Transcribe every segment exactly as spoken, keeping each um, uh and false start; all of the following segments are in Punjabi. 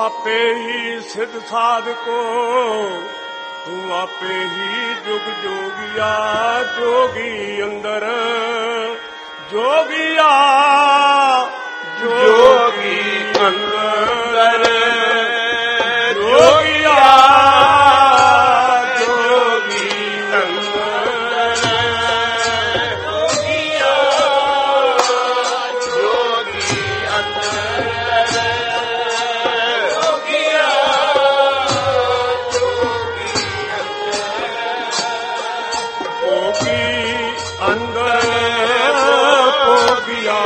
आपे ही सिद्ध साधको, तू आपे ही जुग जोगिया जोगी अंदर जोगिया जोगी अंदर जोगिया जोगी अंदर जोगिया जोगी अंदर जोगिया जोगी अंदर जोगिया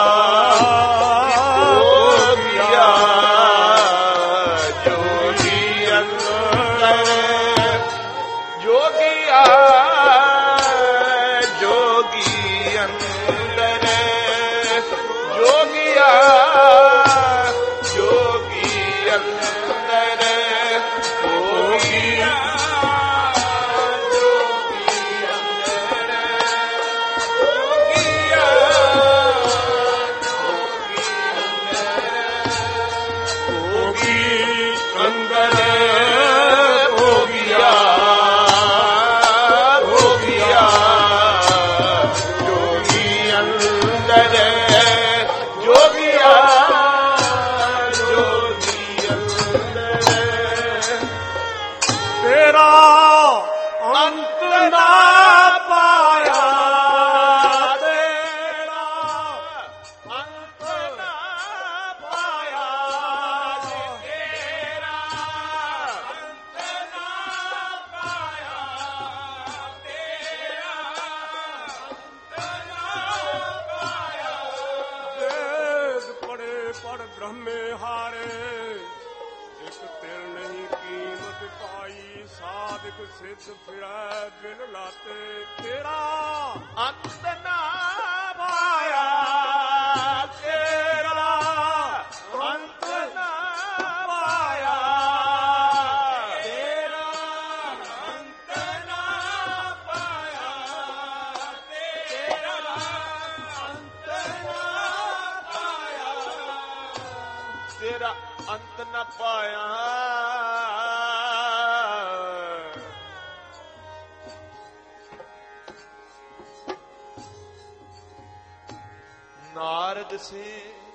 नारद से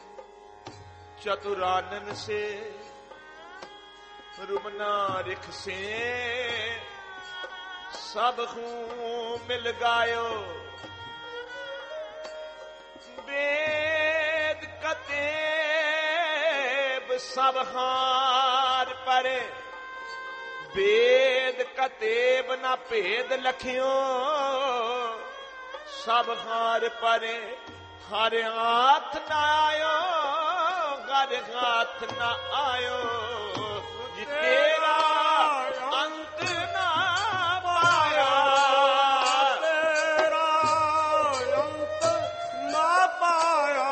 चतुरानन से रुमना रिख से सब हूँ मिल गायो, वेद कतेब सब हार परे, वेद कतेब न भेद लखियो सब हार परे। हर हाथ न आयो हर हाथ न आयो, तेरा अंत न पाया तेरा अंत न पाया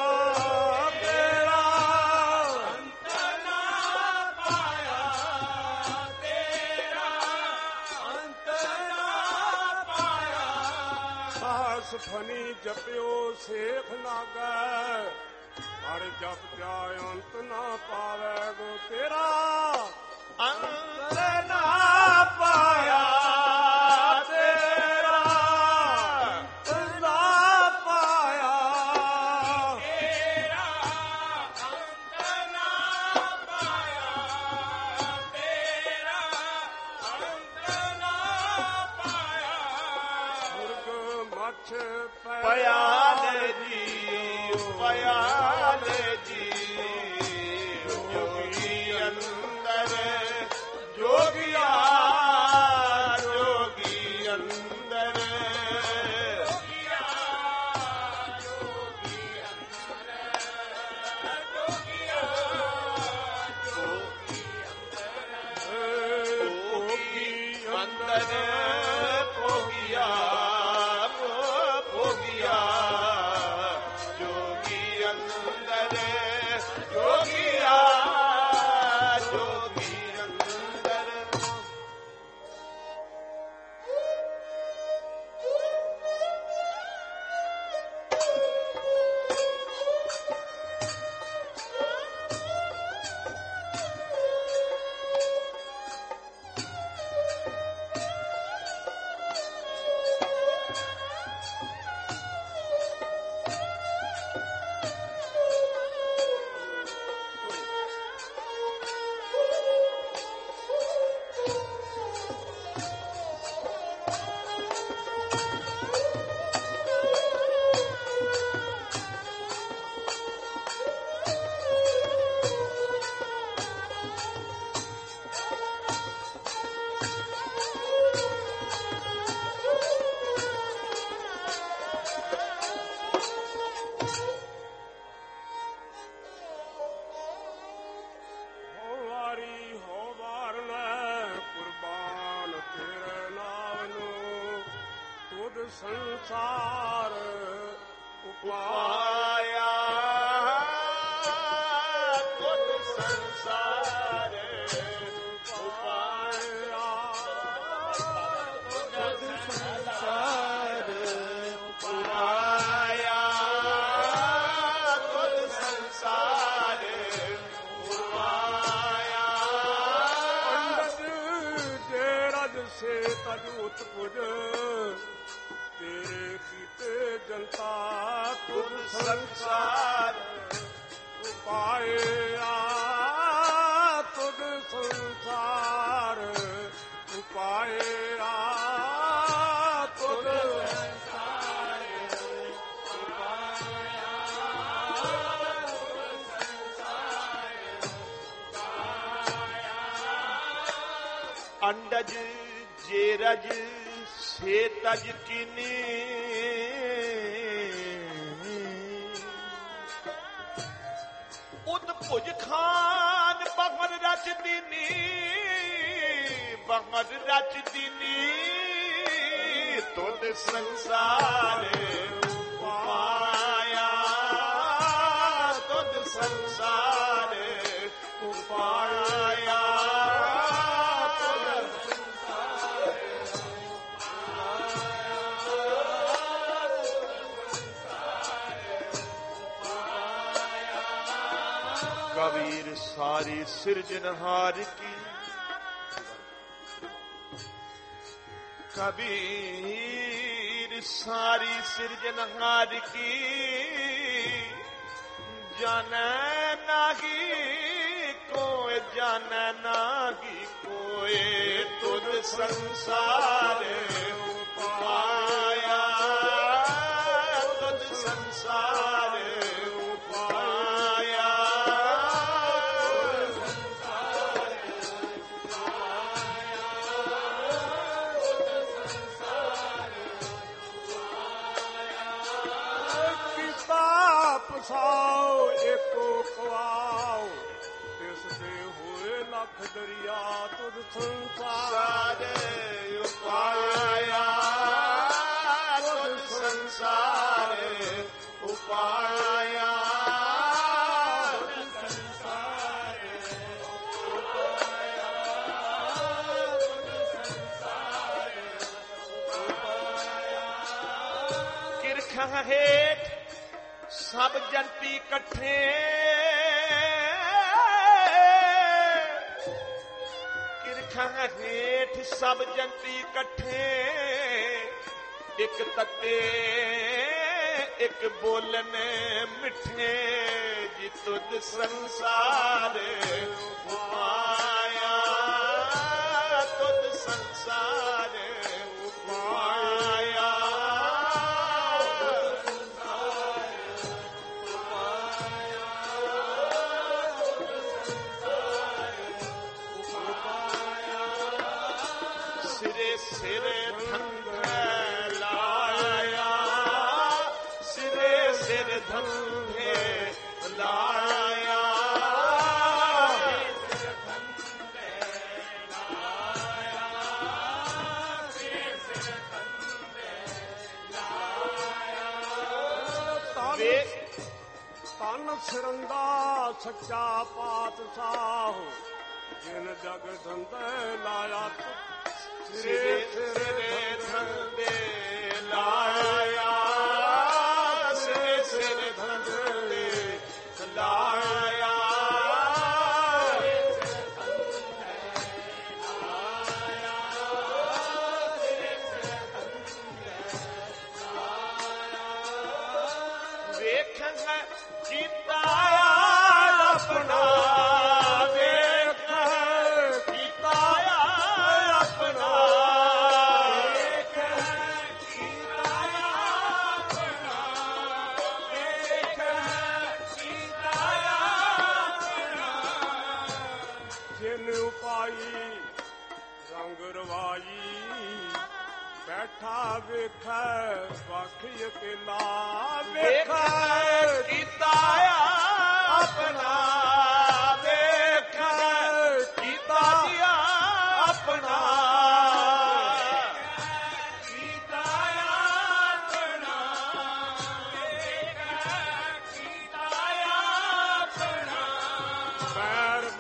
तेरा अंत न पाया तेरा अंत न पाया। सास फनी जपियो सेख नागा, हर जप क्या अंत ना पावे गो, तेरा अंत ना पाया तेरा अंत ना पाया तेरा अंत ना पाया तेरा अंत ना पाया। मुर्ग मच्छ पयाल जी पयाल जी जोगी अंदर जोगिया जोगी अंदर जोगिया जोगी अंदर जोगिया जोगी अंदर जोगी अंदर जोगिया जोगिया जोगी अंदर जोगिया जोगी अंदर। ਸੰਸਾਰ ਉਪਾਇਆ ਤੁਧ ਸੰਸਾਰ ਉਪਾਇਆ ਤੁਧ ਸੰਸਾਰ ਉਪਾਇਆ ਤੁਧ ਸੰਸਾਰ ਉਪਾਇਆ ਅੰਡਜ ਜੇ ਰਜ ਸੇ ਤਜ ਉਤਪੁਜ ਤੇਰੇ ਕੀਤੇ ਜਨਤਾ ਤੁਧ ਸੰਸਾਰ ਉਪਾਇਆ ਤੁਧ ਸੰਸਾਰ ਉਪਾਇਆ ਤੁਧ ਸੰਸਾਰ ਉਪਾਇਆ ਤੁਧ ਸੰਸਾਰ ਉਪਾਇਆ ਅੰਡਜ ਜੇ ਰਜ ਸੇ ਤਜ ਕੀਨੀ ਉਤ ਭੁਜ ਖਾਨ ਬਹਰ ਰਚ ਦੀਨੀ ਬਹਰ ਰਚ ਦੀਨੀ ਤੁਧ ਸੰਸਾਰ ਉਪਾਇਆ ਤੁਧ ਸੰਸਾਰ ਉਪਾਇਆ कबीर सारी सिरजनहार की कबीर सारी सिरजनहार की जाने नागी कोई जाने नागी कोई तुध संसार उपाया तुध संसार उपाया ਪਸਾਓ ਏਕੋ ਖਵਾਓ ਤਿਸ ਦੇ ਹੋਏ ਲੱਖ ਦਰਿਆ ਤੁਧ ਸੰਸਾਰ ਉਪਾਇਆ ਤੁਧ ਸੰਸਾਰ ਉਪਾਇਆ ਤੁਧ ਸੰਸਾਰ ਉਪਾਇਆ ਤੁਧ ਸੰਸਾਰ ਉਪਾਇਆ ਕਿਰਖਾਂ ਹੇਠ ਸਭ ਜੰਤੀ ਇਕੱਠੇ ਕਿਰਖਾਂ ਹੇਠ ਸਭ ਜੰਤੀ ਇਕੱਠੇ ਇੱਕ ਤੱਤੇ ਇੱਕ ਬੋਲਨ ਮਿੱਠੇ ਜੀ ਤੁਧ ਸੰਸਾਰ ਉਪਾਇਆ ਤੁਧ ਸੰਸਾਰ ਉਪਾਇਆ ਸਿਰੇ ਧੰਦੇ ਲਾਇਆ ਸਿਰੇ ਸਿਰ ਧੰਦੇ ਲਾਇਆ ਸਿਰ ਧੰਦੇ ਲਾਇਆ ਸਿਰੇ ਸਿਰ ਧੰਦੇ ਲਾਇਆ ਤਨ ਸਿਰੰਦਾ ਸੱਚਾ ਪਾਤਸ਼ਾਹ ਜਿਨ ਜਗ ਧੰਦੇ ਲਾਇਆ ਸਿਰੇ ਸਿਰੇ ਧੰਦੇ ਲਾਇਆ ਸਿਰੇ ਸਿਰੇ ਧੰਦੇ ਲਾਇਆ ਵੇਖਣ ਕੀਤਾ ਆਪਣਾ ਬੈਠਾ ਵੇਖੈ ਵਖ ਅਕੇਲਾ ਵੇਖੈ ਕੀਤਾ ਆਪਣਾ ਵੇਖੈ ਕੀਤਾ ਆਪਣਾ ਕੀਤਾ ਆਪਣਾ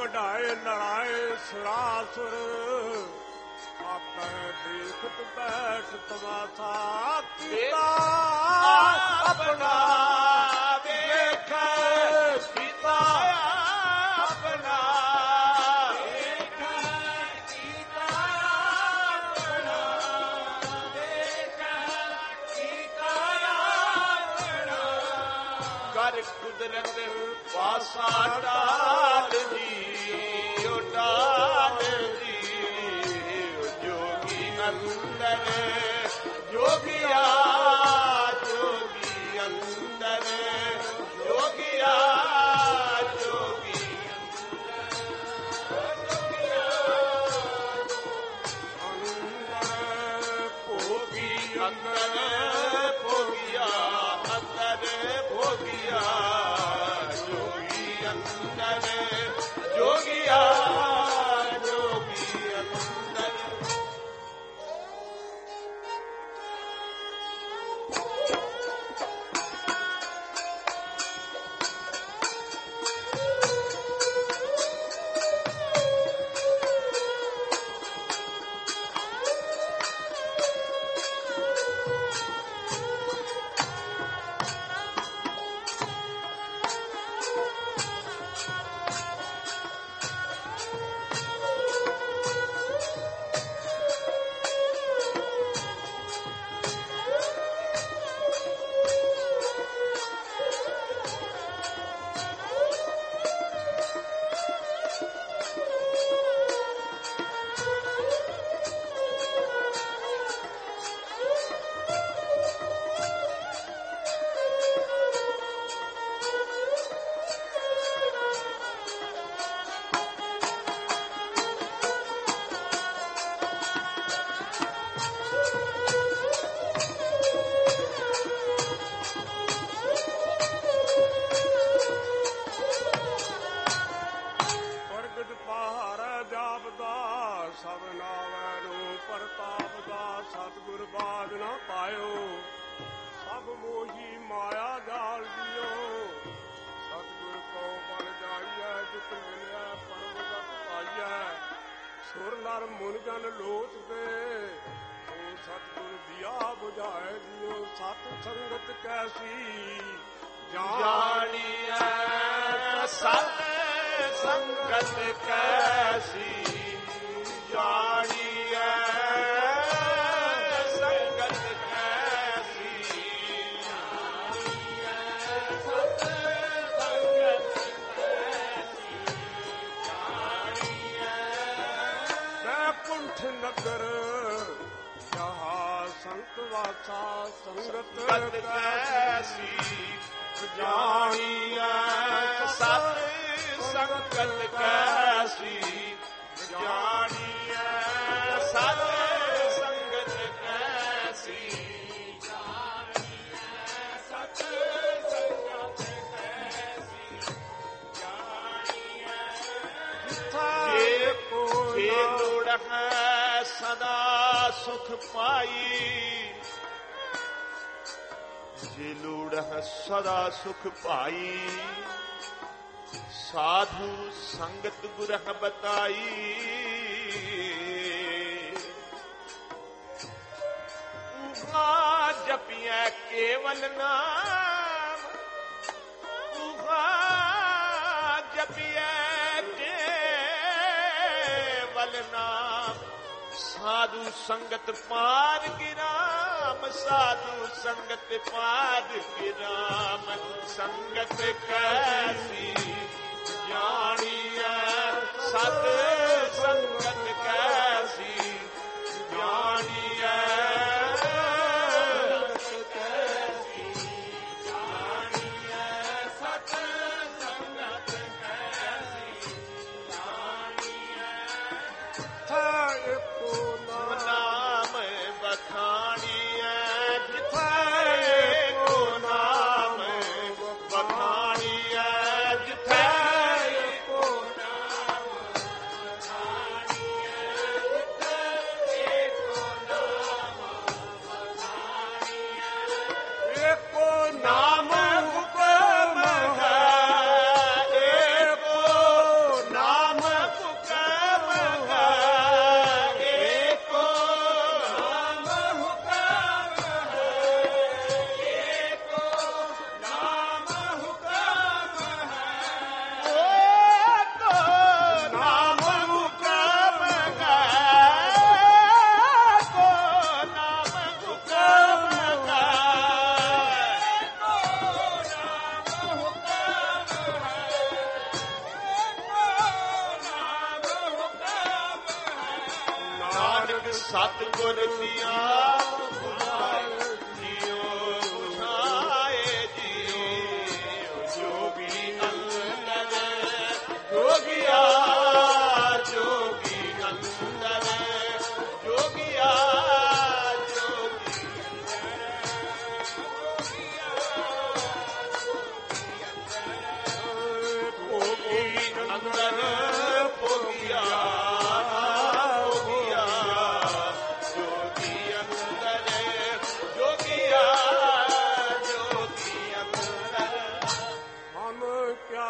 ਵਡਾਏ ਲੜਾਏ ਸੁਰਾਸੁਰ ਆਪੇ ਦੇਖਤ ਬੈਠ ਤਮਾਸ਼ਾ ਕੀਤਾ ਆਪਣਾ ਵੇਖੈ ਕੀਤਾ ਆਪਣਾ ਵੇਖੈ ਕੀਤਾ ਆਪਣਾ ਵੇਖੈ ਕੀਤਾ ਆਪਣਾ ਕਰ ਕੁਦਰਤ ਪਾਸਾ ਡਾਲ ਜੀ ਓ ਡਾਲ ਜੀ ਜੋਗੀ ਅੰਦਰ ਜੋਗੀਆ ਜੋਗੀ ਅੰਦਰ ਜੋਗੀਆ ਜੋਗੀ ਅੰਦਰ ਭੋਗੀ ਅੰਦਰ ਭੋਗੀਆ ਅੰਦਰ ਭੋਗੀਆ ਜੋਗੀ ਅੰਦਰ ਜੋਗੀਆ ਜੋਗੀ ਅੰਦਰ ਸਤਿਗੁਰ ਬਾਦ ਨਾ ਪਾਇਓ ਸਭ ਮੋਹੀ ਮਾਇਆ ਜਾਲ ਦਿਓ ਸਤਿਗੁਰ ਕੋ ਬਣ ਜਾਈਐ ਜਿਤ ਮਿਲਿਆ ਪਰਮ ਗਤ ਪਾਈਐ ਸੁਰ ਨਰ ਮੁਨ ਜਨ ਲੋਚਦੇ ਸੋ ਸਤਿਗੁਰ ਦਿਆ ਬੁਝਾਏ ਦਿਓ ਸਤ ਸੰਗਤ ਕੈਸੀ ਜਾਣੀਐ ਸਤ ਸੰਗਤ ਕੈਸੀ ਜਾਣੀਐ ਨਗਰ ਜਹਾ ਸੰਤ ਵਾਸਾ ਸੰਗਤ ਕੈਸੀ ਜਾਣੀਐ ਸਤ ਸੰਗਤ ਕੈਸੀ ਜਾਣੀਐ ਸਤ ਸੰਗਤ ਕੈਸੀ ਜਾਣੀਐ ਸਤ ਸੰਗਤ ਕੈਸੀ ਜਾਣੀਐ ਜਿੱਥੇ ਕੋਈ ਲੋੜ ਹੈ ਸਦਾ ਸੁਖ ਪਾਈ ਜੇ ਲੋੜ ਹੈ ਸਦਾ ਸੁਖ ਪਾਈ ਸਾਧੂ ਸੰਗਤ ਗੁਰਹ ਬਤਾਈ ਉਹਾ ਜਪਿਐ ਕੇਵਲ ਨਾਮ ਉਹਾ ਜਪਿਐ ਕੇਵਲ ਨਾਮ ਸਾਧੂ ਸੰਗਤ ਪਾਰ ਗਿਰਾਮ ਸਾਧੂ ਸੰਗਤ ਪਾਰ ਗਿਰਾਮ ਸੰਗਤ ਕੈਸੀ ਜਾਣੀਐ ਸਤ ਸੰਗਤ ਕੈਸੀ ਜਾਣੀਐ ਕੈਸੀ ਜਾਣੀਐ ਸਤ ਸੰਗਤ ਕੈਸੀ ਜਾਣੀਐ ਥਾ ਕੋ ਨਾਮ ਬਖਾਣੀਐ ਜਿਥੈ ਕੋ ਨਾਮ ਬਖਾਣੀਐ